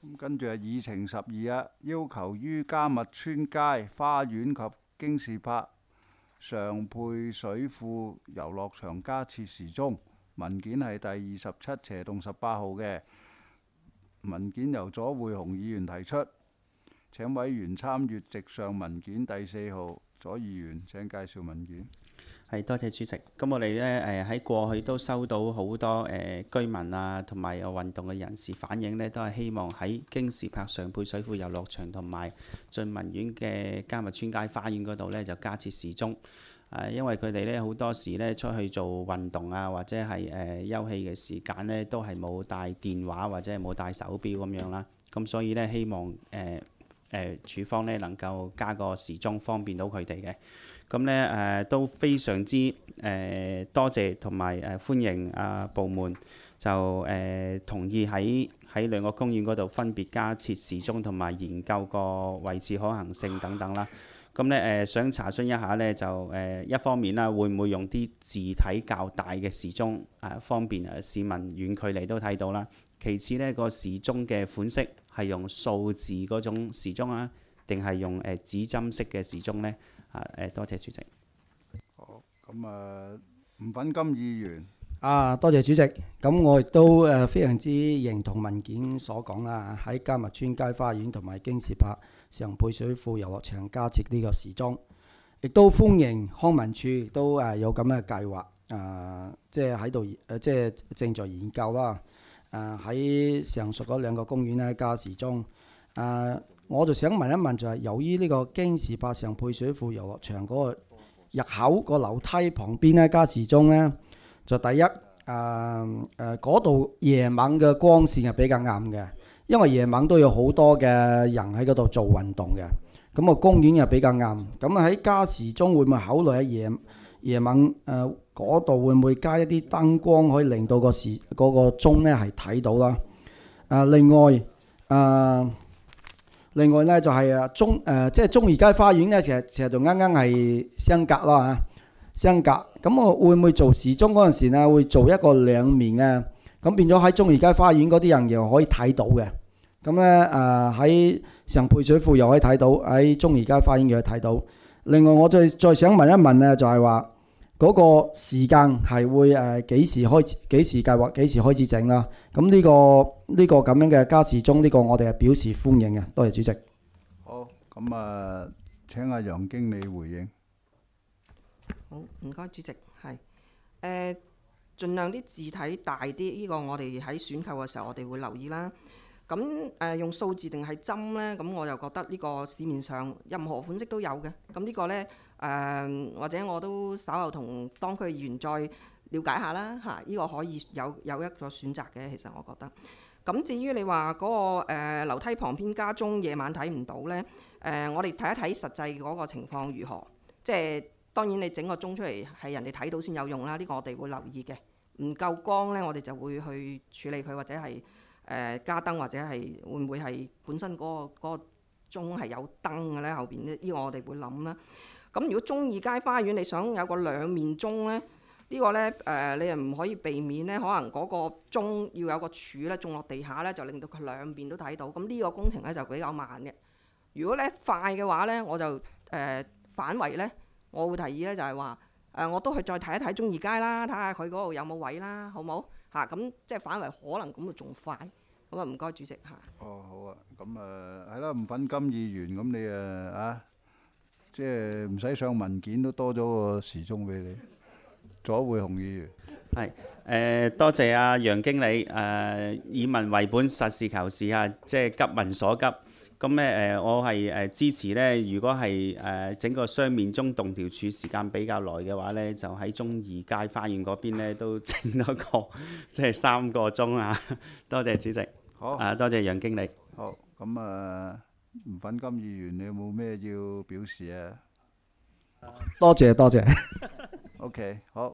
咁跟住係議程12啊，要求於迦密村街花園及京士柏上配水庫遊樂場加設時鐘。文件係第27/18號嘅。文件由左會雄議員提出，請委員參閱直上文件第4號。左議員請介紹文件。 係，多謝主席。咁我哋咧喺過去都收到好多居民啊，同埋有運動嘅人士反映呢，都係希望喺京士柏上配水庫遊樂場同埋進民苑嘅迦密村街花園嗰度呢，就加設時鐘。因為佢哋咧好多時咧出去做運動啊，或者係休憩嘅時間呢，都係冇帶電話或者係冇帶手錶咁樣啦。咁所以呢，希望處方呢能夠加個時鐘，方便到佢哋嘅。咁呢都非常之多謝同埋歡迎部門就同意喺兩個公園嗰度分別加設時鐘同埋研究個位置可行性等等啦。咁呢想查詢一下呢，就一方面啦，會唔會用啲字體較大嘅時鐘方便市民遠距離都睇到啦。其次呢，個時鐘嘅款式係用數字嗰種時鐘啊，定係用指針式嘅時鐘呢？多謝主席。 好，咁吳品金議員。 多謝主席。咁我亦都非常之認同文件所講啦，喺迦密村街花園同埋京士柏上配水庫遊樂場加設呢個時鐘，亦都歡迎康文署亦都有咁嘅計劃，即係喺度即係正在研究啦。喺上述嗰兩個公園咧加時鐘。我就想問一問，就係由於呢個京士柏上配水庫遊樂場嗰個入口個樓梯旁邊咧加時鐘呢，就第一嗰度夜晚嘅光線係比較暗嘅，因為夜晚都有好多嘅人喺嗰度做運動嘅，咁個公園又比較暗。咁喺加時鐘會唔會考慮喺夜晚嗰度會唔會加一啲燈光，可以令到個鐘呢係睇到啦？另外咧就係即係中怡街花園咧，其實就啱啱係相隔啦嚇，相隔。咁我會唔會做時鐘嗰陣時咧，會做一個兩面嘅，咁變咗喺中怡街花園嗰啲人又可以睇到嘅。咁咧喺上配水庫又可以睇到，喺中怡街花園又可以睇到。另外我再想問一問咧，就係話嗰個時間係會幾時計劃，幾時開始整啦？咁呢個咁樣嘅加時鐘，呢個我哋係表示歡迎嘅。多謝主席。 好，咁請阿楊經理回應。 好，唔該主席。係盡量啲字體大啲，呢個我哋喺選購嘅時候我哋會留意啦。咁用數字定係針呢？咁我就覺得呢個市面上任何款式都有嘅。咁呢個呢，或者我都稍後同當區議員再了解下啦嚇。呢個可以有一個選擇嘅，其實我覺得。咁至於你話嗰個樓梯旁邊加鐘夜晚睇唔到呢，我哋睇一睇實際嗰個情況如何。即係當然你整個鐘出嚟係人哋睇到先有用啦，呢個我哋會留意嘅。唔夠光呢，我哋就會去處理佢，或者係加燈，或者係會唔會係本身嗰個鐘係有燈嘅呢？後邊呢個我哋會諗啦。咁如果中意街花園你想有個兩面鐘呢，呢個呢你又唔可以避免呢，可能嗰個鐘要有個柱呢，種落地下呢，就令到佢兩邊都睇到。咁呢個工程呢，就比較慢嘅。如果呢快嘅話呢，我就反為呢，我會提議呢，就係話我都去再睇一睇中怡街啦，睇下佢嗰度有冇位啦，好冇嚇？咁即係反為可能咁就仲快。咁唔該主席嚇。 哦，好啊，咁係啦，吳品金議員，咁你即係唔使上文件都多咗個時鐘俾你。左會雄議員。 係多謝阿楊經理以民為本，實事求是啊，即係急民所急。咁咧我係支持咧，如果係整個雙面鐘動調處時間比較耐嘅話咧，就喺中怡街花園嗰邊咧都整多個即係3個鐘啊！多謝主席。 好。 多謝楊經理。 好，咁吳品金議員，你有冇咩要表示啊？ 多謝。 OK，好。